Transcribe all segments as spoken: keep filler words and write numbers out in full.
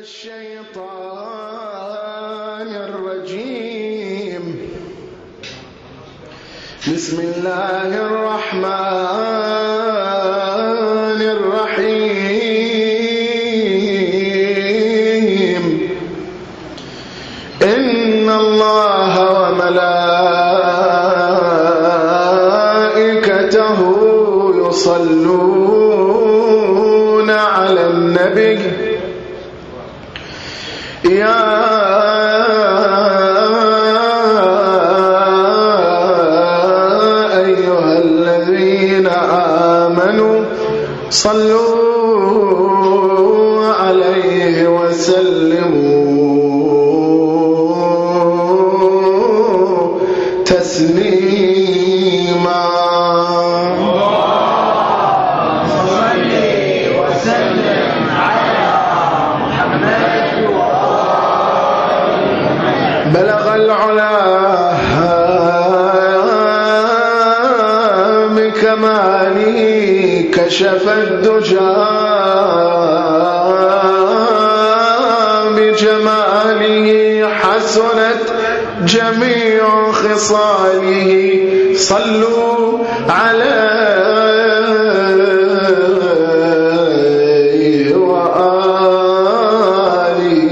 الشيطان الرجيم. بسم الله الرحمن الرحيم. إن الله وملائكته يصلون على النبي يا أيها الذين آمنوا صلوا عليه وسلموا تسليما. بلغ العلا بكماله كشف الدجى بجماله حسنت جميع خصاله. صلوا عليه وآله.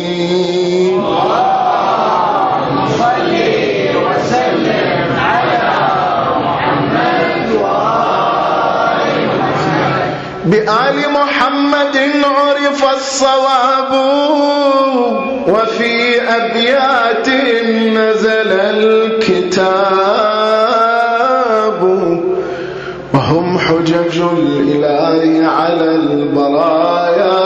بآل محمد عرف الصواب وفي أبيات نزل الكتاب وهم حجج الإله على البرايا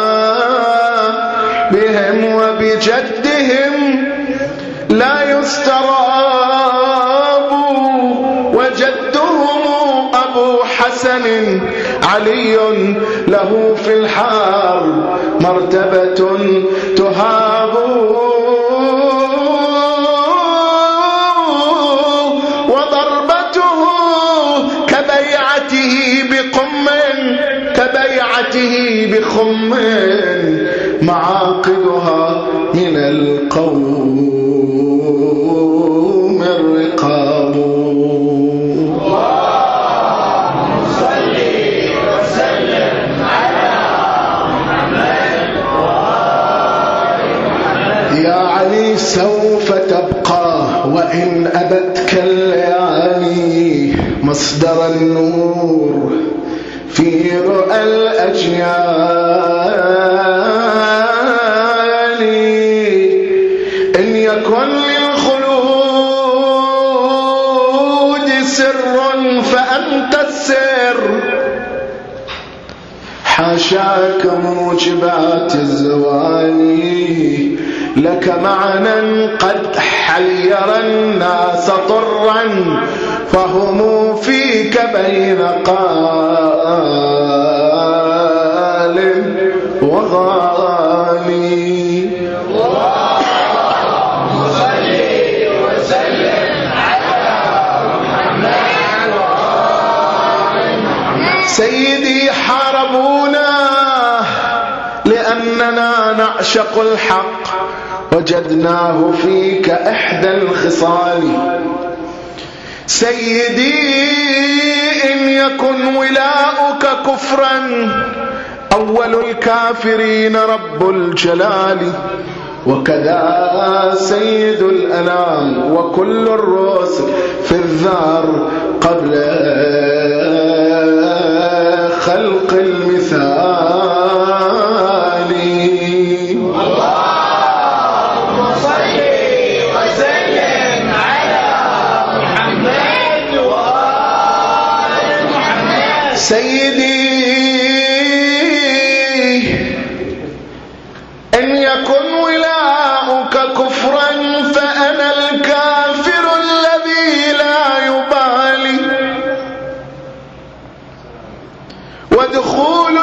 بهم وبجدهم لا يستراب. وجدهم أبو حسن علي له في الحرب مرتبة تهاب. وضربته كبيعته بقم كبيعته بخم معاقدها من القوم الرقاب. سوف تبقى وإن أبتك الليالي مصدر النور في رؤى الأجيال. إن يكن للخلود سر فأنت السر. حاشاك موجبات الزوال لك معنى قد حير الناس طرا فهم فيك بين قال وغالي. اللهم صل وسلم على محمد وآل محمد. سيدي حاربونا لأننا نعشق الحق وجدناه فيك إحدى الخصال. سيدي إن يكن ولاؤك كفرا أول الكافرين رب الجلال. وكذا سيد الأنام وكل الرسل في الذار قبل خلق المثال. سيدي إن يكن ولاؤك كفرا فأنا الكافر الذي لا يبالي. ودخول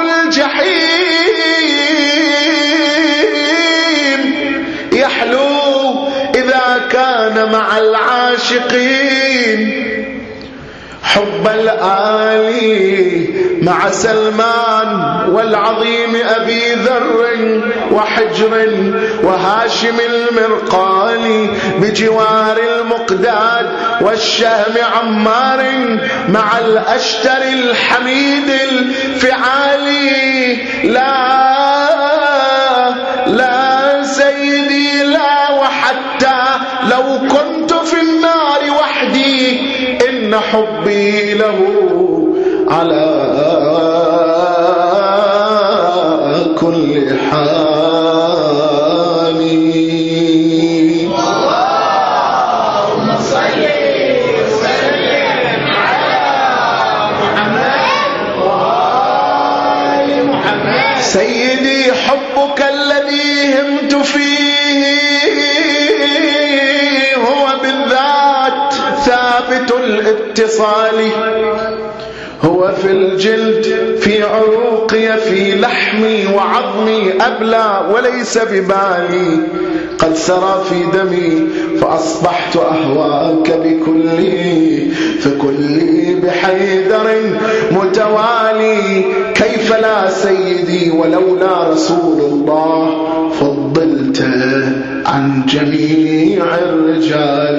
الجحيم يحلو إذا كان مع العاشقين. حب الآل مع سلمان والعظيم أبي ذر وحجر وهاشم المرقالي بجوار المقداد والشهم عمار مع الأشتر الحميد الفعالي. لا لا سيدي لا، وحتى لو كنت في النار وحدي إن حبي له على كل حال. اللهم صل وسلم على محمد وآل محمد. سيدي حبك الذي همت فيه هو بالذات ثابت الاتصال، هو في الجلد في عروقي في لحمي وعظمي أبلى وليس ببالي، قد سرى في دمي فأصبحت أهواك بكلي، فكلي بحيدر متوالي. كيف لا سيدي ولولا رسول الله فضلت عن جميع الرجال.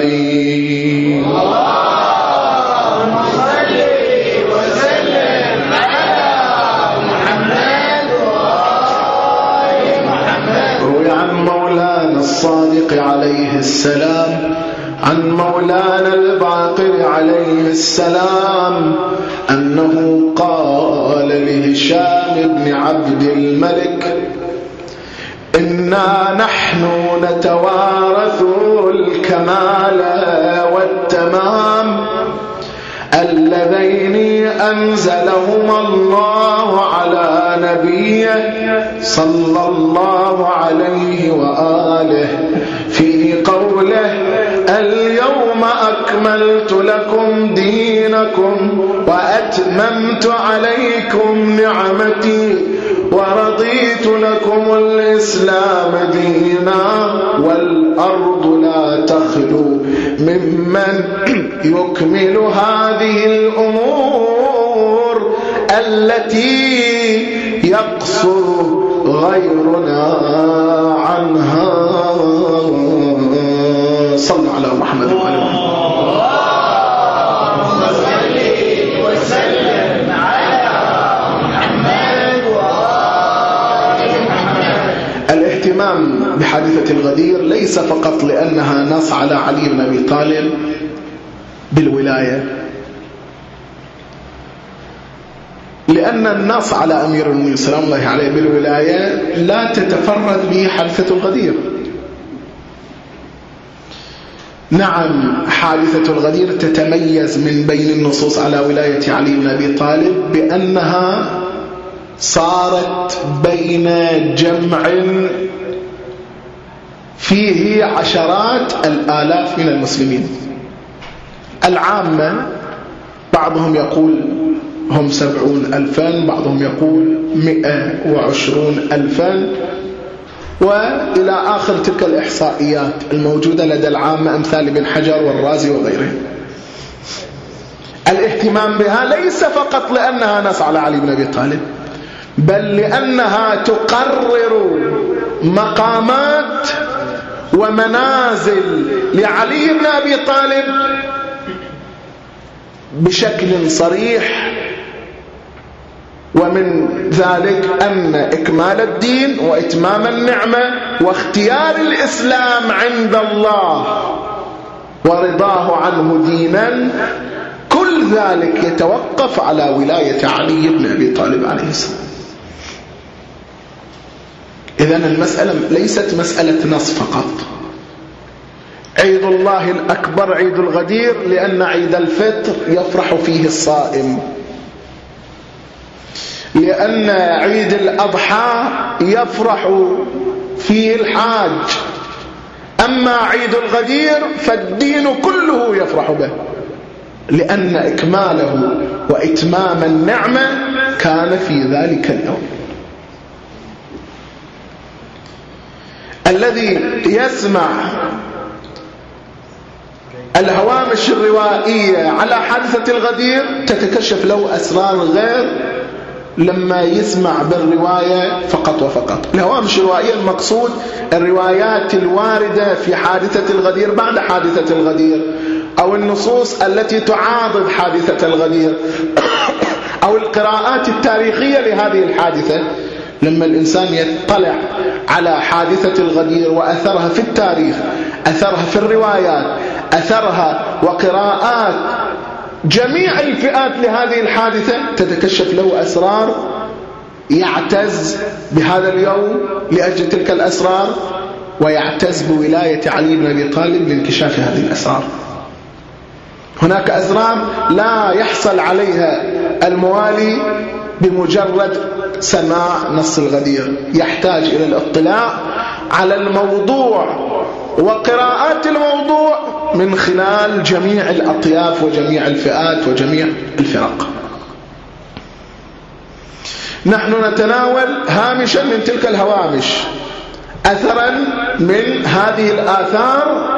الصادق عليه السلام عن مولانا الباقر عليه السلام أنه قال لهشام بن عبد الملك: إنا نحن نتوارث الكمال والتمام اللذين أنزلهما الله على نبيه صلى الله عليه وآله في قوله: اليوم أكملت لكم دينكم وأتممت عليكم نعمتي ورضيت لكم الإسلام دينا، والأرض لا تخلو ممن يكمل هذه الأمور التي يقصر غيرنا عنها. صلوا على محمد وعلى محمد. الاهتمام بحادثة الغدير ليس فقط لأنها نص على علي بن أبي طالب بالولاية، لأن النص على أمير المؤمنين سلام الله عليه بالولاية لا تتفرد به حادثة الغدير. نعم، حادثة الغدير تتميز من بين النصوص على ولاية علي بن أبي طالب بأنها صارت بين جمع فيه عشرات الآلاف من المسلمين. العامة بعضهم يقول هم سبعون ألفا، بعضهم يقول مئة وعشرون ألفا، وإلى آخر تلك الإحصائيات الموجودة لدى العامة أمثال ابن حجر والرازي وغيره. الاهتمام بها ليس فقط لأنها نص على علي بن أبي طالب، بل لأنها تقرر مقامات ومنازل لعلي بن أبي طالب بشكل صريح، ومن ذلك أن إكمال الدين وإتمام النعمة واختيار الإسلام عند الله ورضاه عنه دينا، كل ذلك يتوقف على ولاية علي بن أبي طالب عليه السلام. إذن المسألة ليست مسألة نص فقط. عيد الله الأكبر عيد الغدير لأن عيد الفطر يفرح فيه الصائم، لأن عيد الأضحى يفرح فيه الحاج، أما عيد الغدير فالدين كله يفرح به، لأن إكماله وإتمام النعمة كان في ذلك اليوم. الذي يسمع الهوامش الروائية على حادثة الغدير تتكشف له أسرار غير لما يسمع بالرواية فقط وفقط. الهوامش الروائية المقصود الروايات الواردة في حادثة الغدير بعد حادثة الغدير، أو النصوص التي تعارض حادثة الغدير، أو القراءات التاريخية لهذه الحادثة. لما الإنسان يطلع على حادثة الغدير وأثرها في التاريخ، أثرها في الروايات، أثرها وقراءات جميع الفئات لهذه الحادثة، تتكشف له أسرار يعتز بهذا اليوم لأجل تلك الأسرار، ويعتز بولاية علي بن أبي طالب لانكشاف هذه الأسرار. هناك أسرار لا يحصل عليها الموالي بمجرد سماع نص الغدير، يحتاج إلى الاطلاع على الموضوع وقراءات الموضوع من خلال جميع الأطياف وجميع الفئات وجميع الفرق. نحن نتناول هامشا من تلك الهوامش، أثرا من هذه الآثار،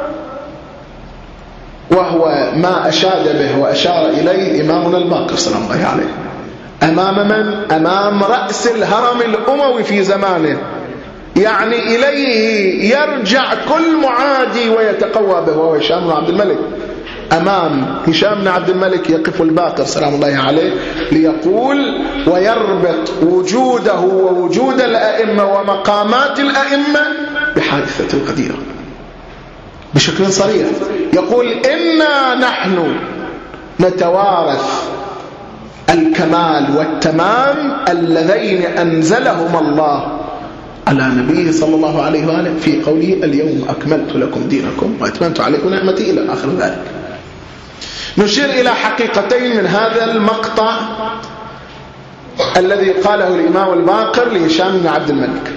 وهو ما أشاد به وأشار إليه إمامنا الباقر سلام الله عليه. أمام من؟ أمام رأس الهرم الأموي في زمانه، يعني إليه يرجع كل معادي ويتقوى به، وهو هشام بن عبد الملك. أمام هشام بن عبد الملك يقف الباقر سلام الله عليه ليقول ويربط وجوده ووجود الأئمة ومقامات الأئمة بحادثة الغدير بشكل صريح. يقول إنا نحن نتوارث الكمال والتمام اللذين أنزلهما الله على نبيه صلى الله عليه وآله في قوله اليوم أكملت لكم دينكم وأتممت عليكم نعمتي إلى آخر ذلك. نشير إلى حقيقتين من هذا المقطع الذي قاله الإمام الباقر لهشام بن عبد الملك.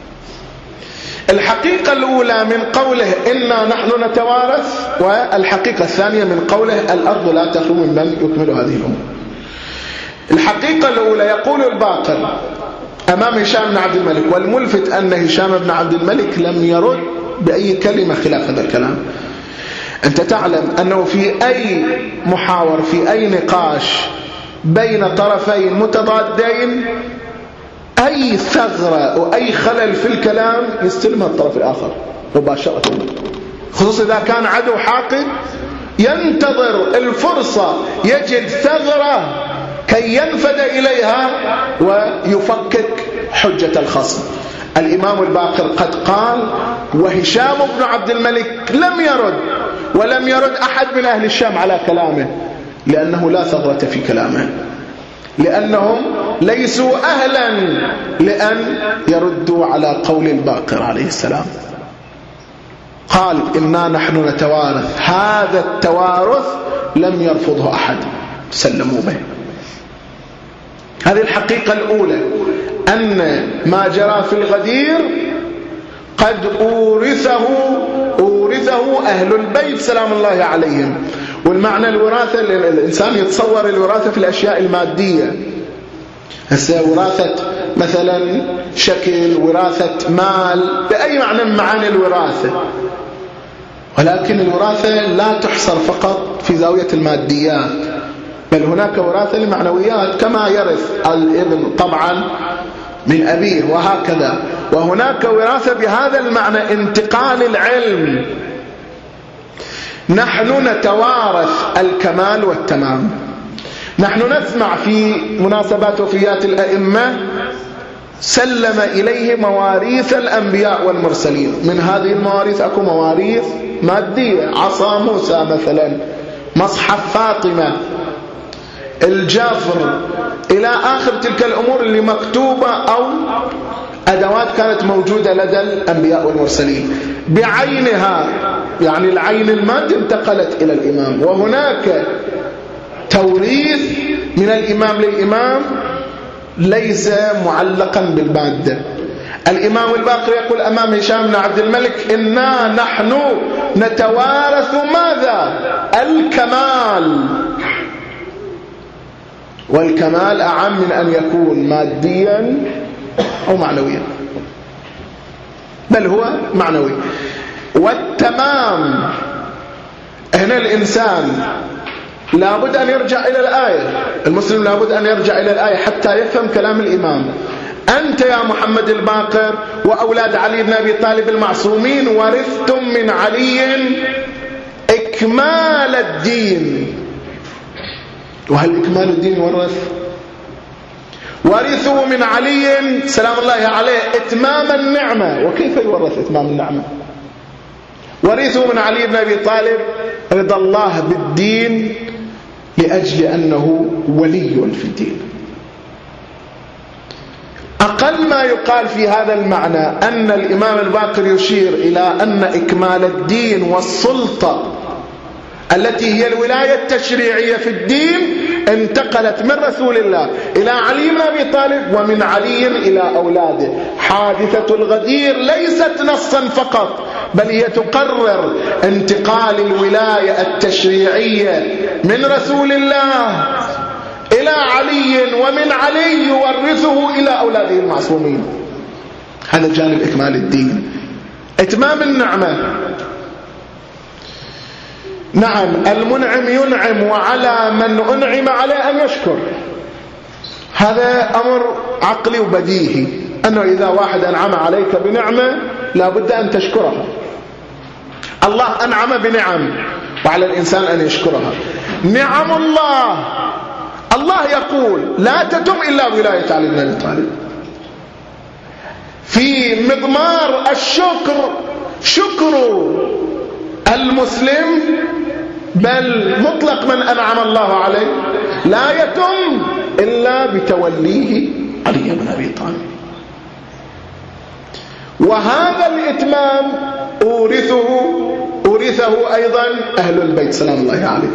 الحقيقة الأولى من قوله إنا نحن نتوارث، والحقيقة الثانية من قوله الأرض لا تخلو ممن يكمل هذه الأمور. الحقيقة الأولى يقول الباقر أمام هشام بن عبد الملك، والملفت أن هشام بن عبد الملك لم يرد بأي كلمة خلاف هذا الكلام. أنت تعلم أنه في أي محاور، في أي نقاش بين طرفين متضادين، أي ثغرة أو أي خلل في الكلام يستلمها الطرف الآخر مباشرة، خصوصا إذا كان عدو حاقد ينتظر الفرصة، يجد ثغرة كي ينفذ إليها ويفكك حجة الخصم. الإمام الباقر قد قال وهشام بن عبد الملك لم يرد، ولم يرد أحد من أهل الشام على كلامه، لأنه لا ثغرة في كلامه، لأنهم ليسوا أهلا لأن يردوا على قول الباقر عليه السلام. قال إنا نحن نتوارث، هذا التوارث لم يرفضه أحد، سلموا به. هذه الحقيقة الأولى، أن ما جرى في الغدير قد أورثه أورثه أهل البيت سلام الله عليهم. والمعنى الوراثة، الإنسان يتصور الوراثة في الأشياء المادية، هسه وراثة مثلا شكل، وراثة مال، بأي معنى من معاني الوراثة، ولكن الوراثة لا تحصر فقط في زاوية الماديات، بل هناك وراثة لمعنويات، كما يرث الابن طبعا من أبيه وهكذا. وهناك وراثة بهذا المعنى انتقال العلم. نحن نتوارث الكمال والتمام. نحن نسمع في مناسبات وفيات الأئمة سلم إليه مواريث الأنبياء والمرسلين. من هذه المواريث أكو مواريث مادية، عصا موسى مثلا، مصحف فاطمة، الجفر، إلى آخر تلك الأمور اللي مكتوبة أو أدوات كانت موجودة لدى الأنبياء والمرسلين بعينها، يعني العين المادة انتقلت إلى الإمام. وهناك توريث من الإمام للإمام ليس معلقا بالمادة. الإمام الباقر يقول أمام هشام بن عبد الملك إنا نحن نتوارث ماذا؟ الكمال. والكمال أعم من أن يكون ماديا أو معنويا، بل هو معنوي. والتمام هنا الإنسان لابد أن يرجع إلى الآية. المسلم لابد أن يرجع إلى الآية حتى يفهم كلام الإمام. أنت يا محمد الباقر وأولاد علي بن أبي طالب المعصومين ورثتم من علي إكمال الدين. وهل إكمال الدين ورث؟ ورثوا من علي سلام الله عليه إتمام النعمة. وكيف يورث إتمام النعمة؟ ورثوا من علي بن أبي طالب رضا الله بالدين لأجل أنه ولي في الدين. أقل ما يقال في هذا المعنى أن الإمام الباقر يشير إلى أن إكمال الدين والسلطة التي هي الولاية التشريعية في الدين انتقلت من رسول الله إلى علي بن أبي طالب ومن علي إلى أولاده. حادثة الغدير ليست نصا فقط، بل هي تقرر انتقال الولاية التشريعية من رسول الله إلى علي ومن علي يورثه إلى أولاده المعصومين. هذا جانب إكمال الدين. إتمام النعمة، نعم المنعم ينعم وعلى من أنعم عليه أن يشكر. هذا أمر عقلي وبديهي، أنه إذا واحد أنعم عليك بنعمة لابد أن تشكرها. الله أنعم بنعم وعلى الإنسان أن يشكرها. نعم الله، الله يقول لا تتم إلا بولاية علي بن أبي طالب. في مضمار الشكر شكر المسلم، بل مطلق من أنعم الله عليه لا يتم إلا بتوليه علي بن أبي طالب. وهذا الإتمام أورثه أورثه أيضا أهل البيت سلام الله عليه.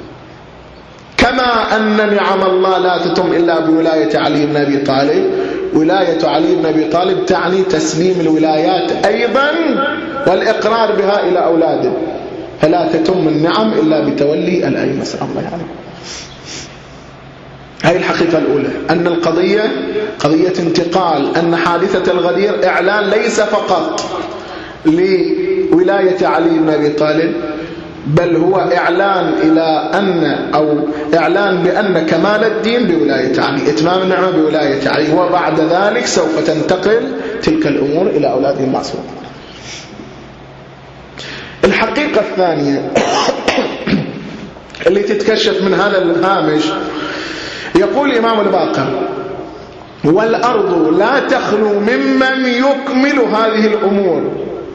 كما أن نعم الله لا تتم إلا بولاية علي بن أبي طالب، ولاية علي بن أبي طالب تعني تسليم الولايات أيضا والإقرار بها إلى أولاده، فلا تتم النعم إلا بتولي الأئمة سلام الله عليه. هذه الحقيقة الأولى، أن القضية قضية انتقال، أن حادثة الغدير إعلان ليس فقط لولاية علي بن أبي طالب، بل هو إعلان إلى أن أو إعلان بأن كمال الدين بولاية علي، إتمام النعمة بولاية علي، وبعد ذلك سوف تنتقل تلك الأمور إلى أولاده المعصومين. الحقيقة الثانية اللي تتكشف من هذا الهامش، يقول الإمام الباقر: والأرض لا تخلو ممن يكمل هذه الأمور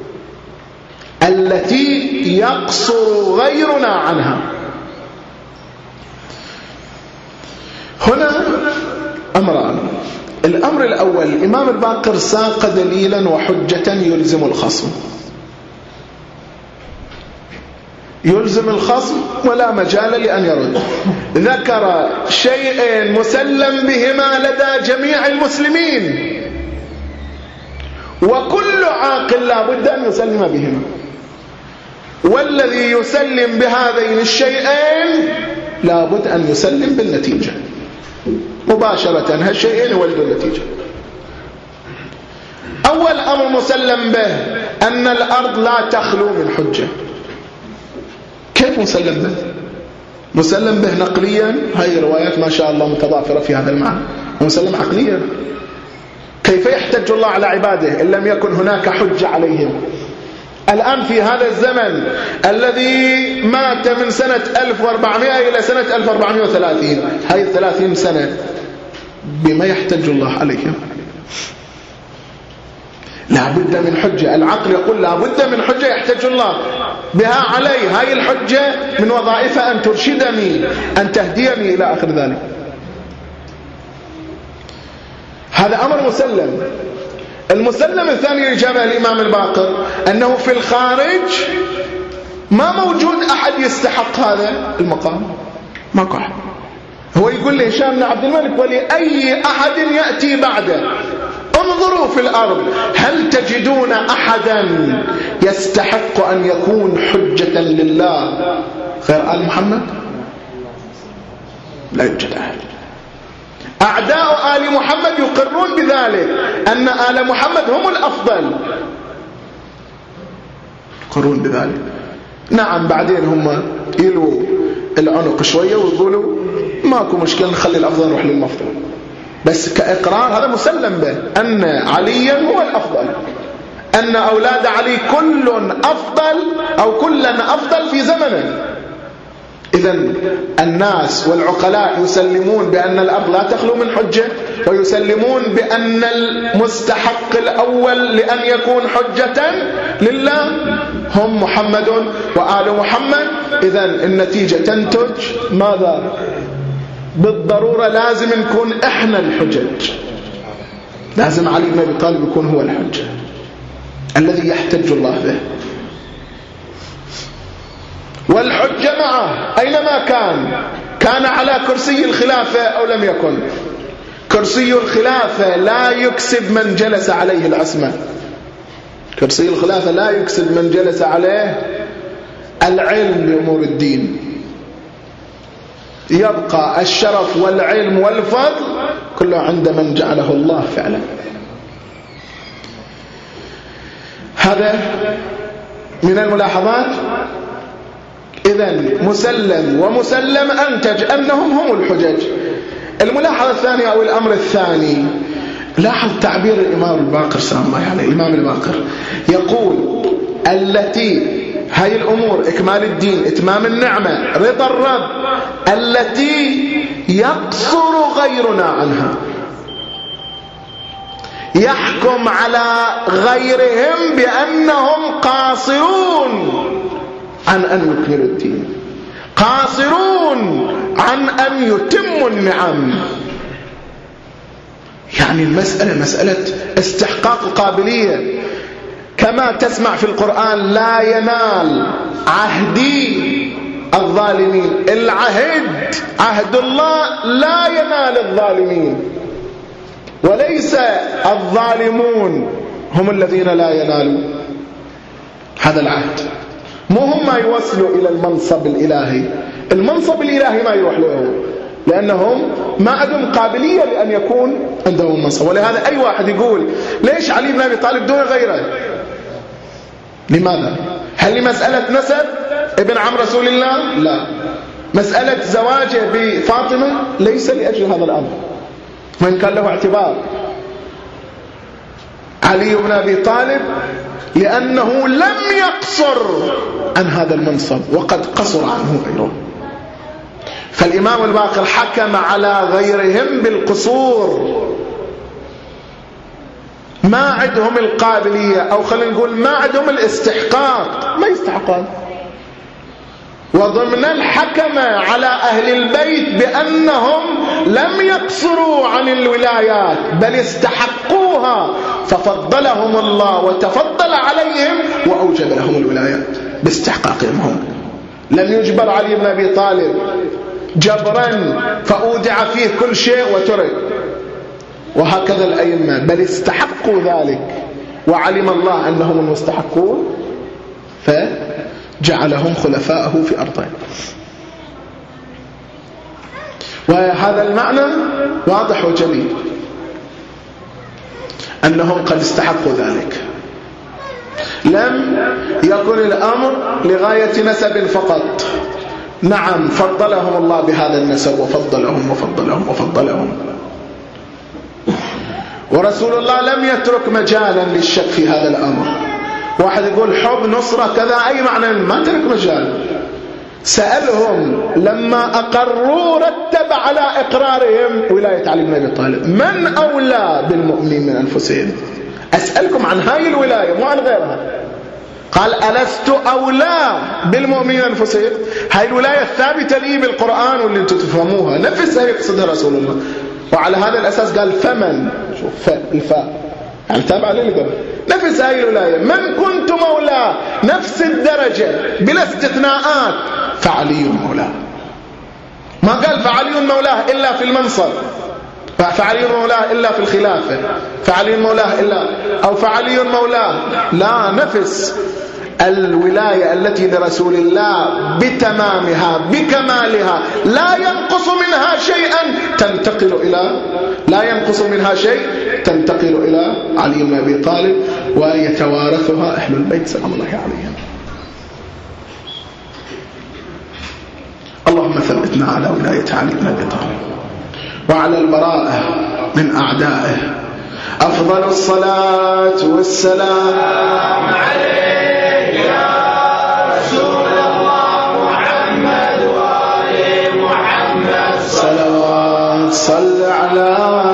التي يقصر غيرنا عنها. هنا أمران. الأمر الأول، الإمام الباقر ساق دليلا وحجة يلزم الخصم، يلزم الخصم ولا مجال لأن يرد. ذكر شيئين مسلم بهما لدى جميع المسلمين، وكل عاقل لا بد أن يسلم بهما، والذي يسلم بهذين الشيئين لا بد أن يسلم بالنتيجة مباشرة. هالشيئين يولدوا النتيجة. أول أمر مسلم به أن الأرض لا تخلو من حجة. كيف مسلم به؟ مسلم به نقليا، هاي روايات ما شاء الله متضافرة في هذا المعنى، ومسلم عقليا. كيف يحتج الله على عباده إن لم يكن هناك حجة عليهم؟ الآن في هذا الزمن الذي مات من سنة ألف وأربعمائة إلى سنة ألف وأربعمائة وثلاثين، هاي الثلاثين سنة، بما يحتج الله عليهم؟ لا بد من حجة. العقل يقول لا بد من حجة يحتج الله بها علي. هاي الحجة من وظائفها أن ترشدني، أن تهديني إلى آخر ذلك. هذا أمر مسلم. المسلم الثاني اللي جابه الإمام الباقر أنه في الخارج ما موجود أحد يستحق هذا المقام، ماكو أحد. هو يقول لهشام بن عبد الملك: ولأي أحد يأتي بعده انظروا في الأرض هل تجدون أحدا يستحق أن يكون حجة لله غير آل محمد؟ لا يوجد أحد. أعداء آل محمد يقرون بذلك، أن آل محمد هم الأفضل، يقرون بذلك. نعم بعدين هم يلووا العنق شوية ويقولوا ماكو مشكلة نخلي الأفضل نروح للمفضل، بس كإقرار هذا مسلم به أن عليا هو الأفضل، أن أولاد علي كل أفضل أو كلا أفضل في زمنه. إذن الناس والعقلاء يسلمون بأن الأرض لا تخلو من حجة، ويسلمون بأن المستحق الأول لأن يكون حجة لله هم محمد وآل محمد. إذن النتيجة تنتج ماذا؟ بالضرورة لازم نكون إحنا الحجج، لازم علي بن أبي طالب يكون هو الحجة الذي يحتج الله به، والحجة معه أينما كان، كان على كرسي الخلافة أو لم يكن. كرسي الخلافة لا يكسب من جلس عليه العصمة، كرسي الخلافة لا يكسب من جلس عليه العلم بأمور الدين، يبقى الشرف والعلم والفضل كله عند من جعله الله فعلا. هذا من الملاحظات. إذن مسلم ومسلم أنتج أنهم هم الحجج. الملاحظة الثانية أو الأمر الثاني، لاحظ تعبير الإمام الباقر سلام الله عليه. الإمام الباقر يقول التي هاي الأمور إكمال الدين، إتمام النعمة، رضا الرب، التي يقصر غيرنا عنها، يحكم على غيرهم بأنهم قاصرون عن أن يكملوا الدين، قاصرون عن أن يتموا النعم. يعني المسألة مسألة استحقاق القابلية، كما تسمع في القرآن لا ينال عهدي الظالمين، العهد عهد الله لا ينال الظالمين، وليس الظالمون هم الذين لا ينالون هذا العهد. مو هم ما يوصلوا إلى المنصب الإلهي، المنصب الإلهي ما يروح له، لأنهم ما عندهم قابلية لأن يكون عندهم المنصب. ولهذا أي واحد يقول ليش علي بن أبي طالب دون غيره؟ لماذا؟ هل لمسألة نسب ابن عم رسول الله؟ لا. مسألة زواجه بفاطمة ليس لأجل هذا الأمر، من كان له اعتبار. علي بن أبي طالب لأنه لم يقصر عن هذا المنصب، وقد قصر عنه غيره. فالإمام الباقر حكم على غيرهم بالقصور، ما عندهم القابلية، أو خلينا نقول ما عندهم الاستحقاق، ما يستحقون. وضمن الحكم على أهل البيت بأنهم لم يقصروا عن الولايات بل استحقوها، ففضلهم الله وتفضل عليهم وأوجب لهم الولايات باستحقاقهم هم. لم يجبر علي بن أبي طالب جبرا فأودع فيه كل شيء وترك، وهكذا الأئمة، بل استحقوا ذلك وعلم الله أنهم المستحقون فجعلهم خلفاءه في أرضه. وهذا المعنى واضح وجلي أنهم قد استحقوا ذلك. لم يكن الأمر لغاية نسب فقط، نعم فضلهم الله بهذا النسب وفضلهم وفضلهم وفضلهم، ورسول الله لم يترك مجالا للشك في هذا الأمر. واحد يقول حب نصرة كذا، أي معنى؟ ما ترك مجال. سألهم لما أقروا رتب على إقرارهم ولاية علي بن أبي طالب، من أولى بالمؤمنين من أنفسهم؟ أسألكم عن هاي الولاية مو عن غيرها. قال ألست أولى بالمؤمنين أنفسهم؟ هاي الولاية الثابتة لي بالقرآن واللي انتم تفهموها نفسها يقصدها رسول الله. وعلى هذا الأساس قال فمن، شوف الفاء يعني تابع للقبل، نفس هاي الولاية، من كنت مولاه نفس الدرجة بلا استثناءات فعلي مولاه. ما قال فعلي مولاه إلا في المنصب، فعلي مولاه إلا في الخلافة، فعلي مولاه إلا أو فعلي مولاه، لا، نفس الولاية التي لرسول الله بتمامها بكمالها، لا ينقص منها شيئا تنتقل إلى لا ينقص منها شيء تنتقل إلى علي بن أبي طالب، ويتوارثها أهل البيت سلام الله عليهم. الله اللهم ثبتنا على ولاية علي بن أبي طالب وعلى البراءة من أعدائه. أفضل الصلاة والسلام عليك يا رسول الله محمد وآل محمد صلوات. صل على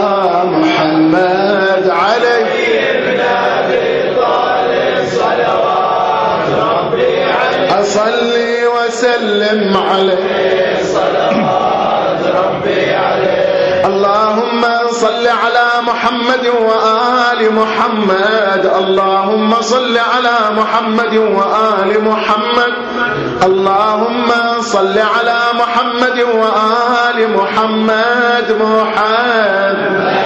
محمد عليه ابن أبي طالب صلوات ربي عليه. أصلي وسلم عليه صلوات ربي عليه. اللهم صل على محمد وآل محمد. اللهم صل على محمد وآل محمد. اللهم صل على محمد وآل محمد. محمد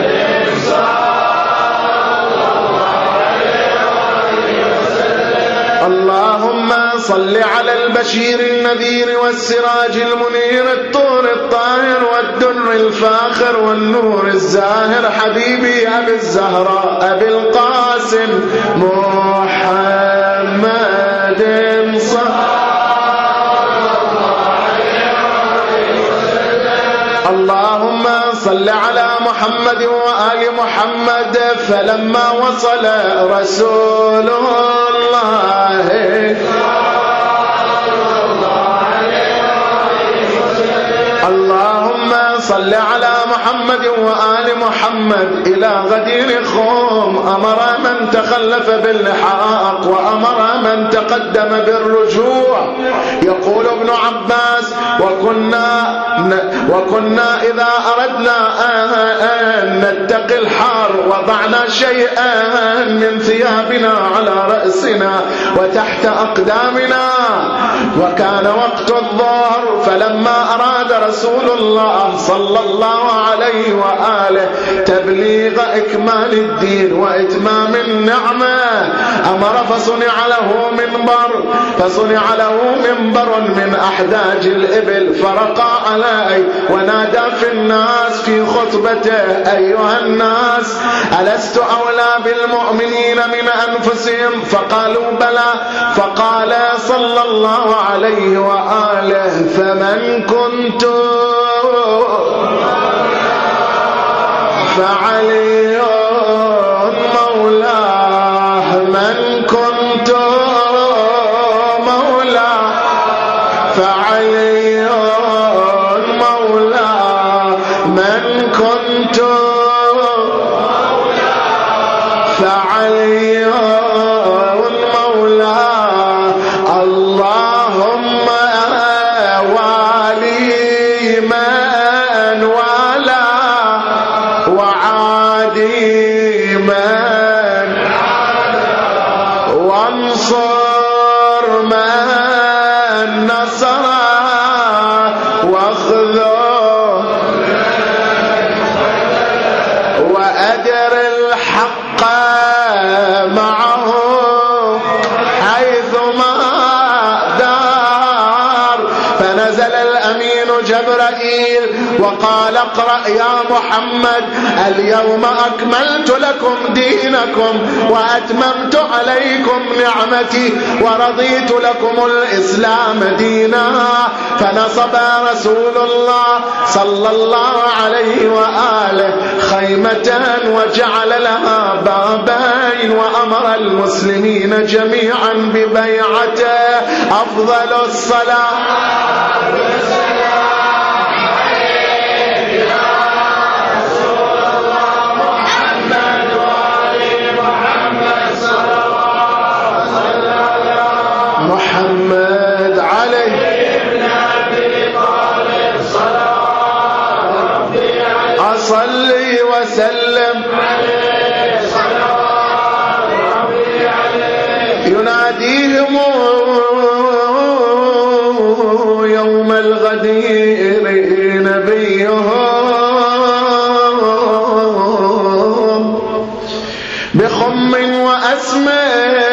اللهم صل على البشير النذير والسراج المنير الطور الطاهر والدر الفاخر والنور الزاهر حبيبي أبي الزهراء أبي القاسم محمد صلى اللهم صل على محمد وآل محمد. فلما وصل رسول الله اللهم صل على محمد وآل محمد إلى غدير خوم أمر من تخلف باللحاق وأمر من تقدم بالرجوع. يقول ابن عباس وكنا وكنا إذا أردنا أن نتقي الحار وضعنا شيئا من ثيابنا على رأسنا وتحت أقدامنا. وكان وقت الظهر فلما أراد رسول الله صلى الله عليه وآله تبليغ إكمال الدين وإتمام النعمة أمر فصنع له منبر فصنع له منبر من أحداج الإبل فرقى عليه ونادى في الناس في خطبته أيها الناس ألست أولى بالمؤمنين من أنفسهم؟ فقالوا بلى. فقال صلى الله عليه وآله فمن كنت فعلي مولاه. من كنت مولاه فعلي مولاه. من كنت فعلي مولاه. اللهم والي من والاه وعادي من وانصر من نصره واخذه وأدر الحق معه حيثما دار. فنزل الأمين جبرائيل وقال اقرأ يا محمد اليوم أكملت لكم دينكم وأتممت عليكم نعمتي ورضيت لكم الإسلام دينا. فنصب رسول الله صلى الله عليه وآله خيمة وجعل لها بابين وأمر المسلمين جميعا ببيعته. أفضل الصلاة محمد عليه ابن أبي طالب صلوات ربي عليه. أصلي وسلم عليه صلوات ربي عليه. يناديهم يوم الغدير نبيهم بخم وأسمع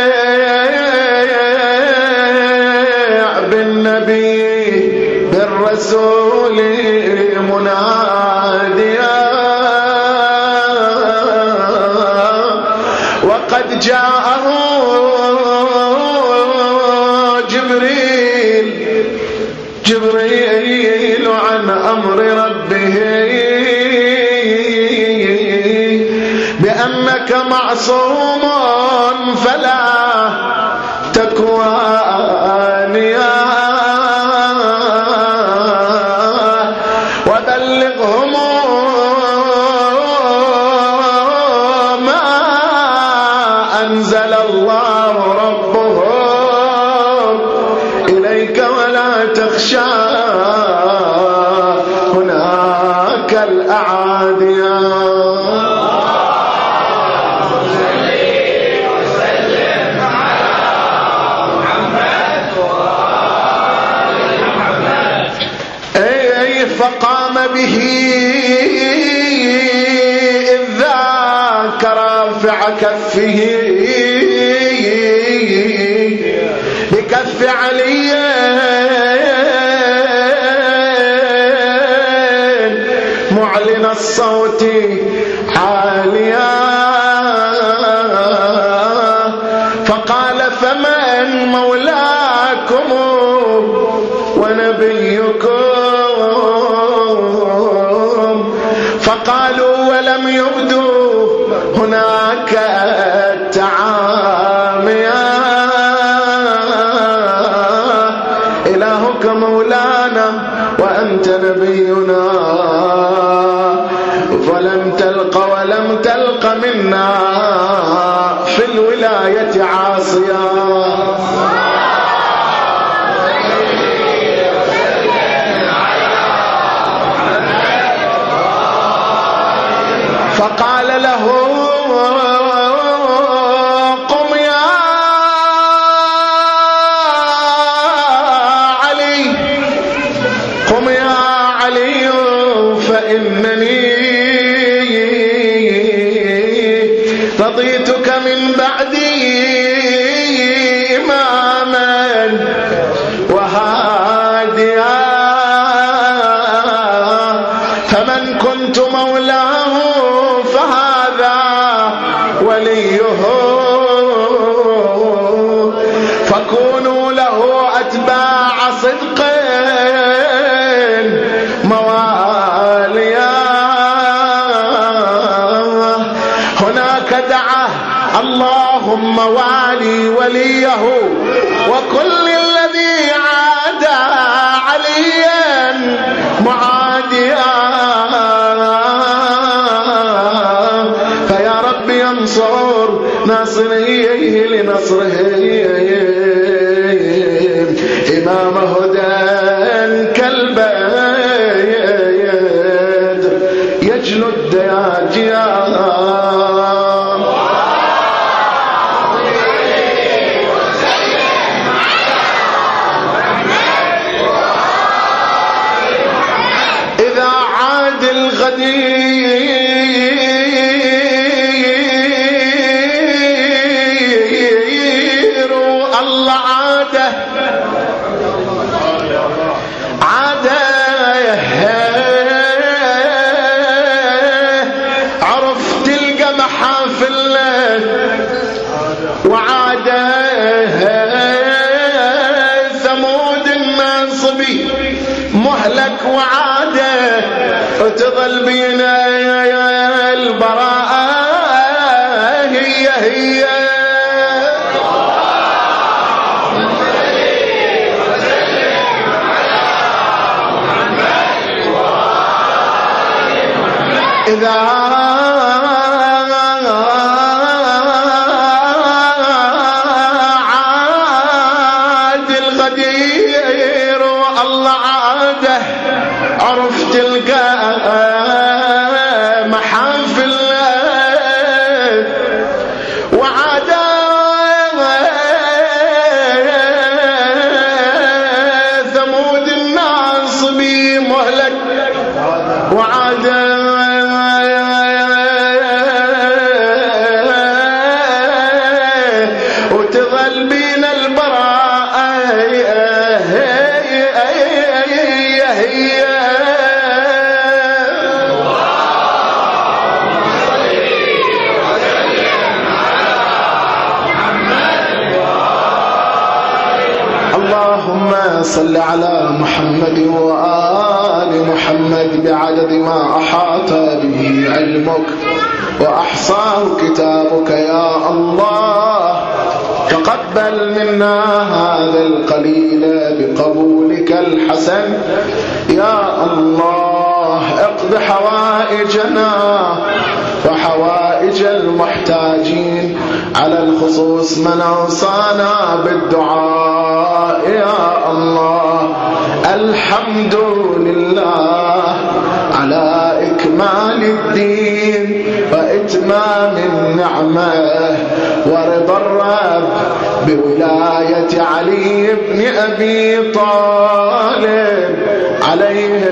بالنبي بالرسول مناديا. وقد جاءه جبريل جبريل معصوم فلا تكوانيا وبلغهم ما أنزل الله ربهم إليك ولا تخشى هناك الأعادية. فقام به إذ ذاك رافع كفه بكف علي معلن الصوت عاليا فقال فمن مولاكم ونبيكم؟ فقالوا ولم يبدوا هناك التعاميا إلهك مولانا وأنت نبينا فلم تلق ولم تلق منا في الولاية عاصيا. فقال له قم يا علي قم يا علي فإنني رضيتك من بعدي إماما وهاديا فمن كنت مولاه فهذا وليه فكونوا له أتباع صدق مواليا. هناك دعا اللهم والي وليه وكل الذي عاد عليا معاديا فيا رب ينصر ناصريه لنصرهم إمام هدى كالبيد يجلو الدياجيا. إذا عاد الغدير الله عاده عاده عرف تلقى محافل وعاده ثمود الناصبي مهلك وعاده وتظل بينا البراءة هي هي. إذا عاد الغدير والله عاده عرفت تلقى محافل وعاده ثمود الناصبي مهلك وعاده وتظل بينا البراءة هي هي. اللهم صل على محمد وآل محمد بعدد ما أحاط به علمك وأحصاه كتابك يا الله. تقبل منا هذا القليل بقبولك الحسن يا الله. اقض حوائجنا وحوائج المحتاجين، على الخصوص من أوصانا بالدعاء يا الله. الحمد لله على إكمال الدين وإتمام النعمة ورضا الرب بولاية علي بن أبي طالب عليه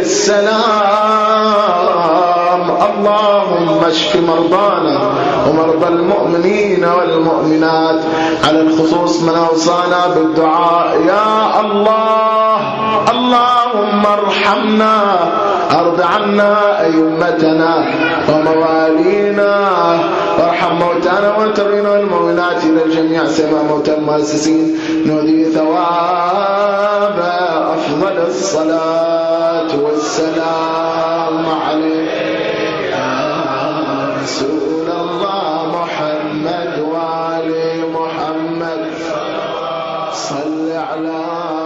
السلام. اللهم اشف مرضانا ومرضى المؤمنين والمؤمنات، على الخصوص من أوصانا بالدعاء يا الله. اللهم ارحمنا، أرض عنا أئمتنا وموالينا، وارحم موتانا والمؤمنين والمؤمنات إلى الجميع سمع موتى المؤسسين. نودي ثواب أفضل الصلاة والسلام عليك يا رسول الله محمد وآل محمد. صل على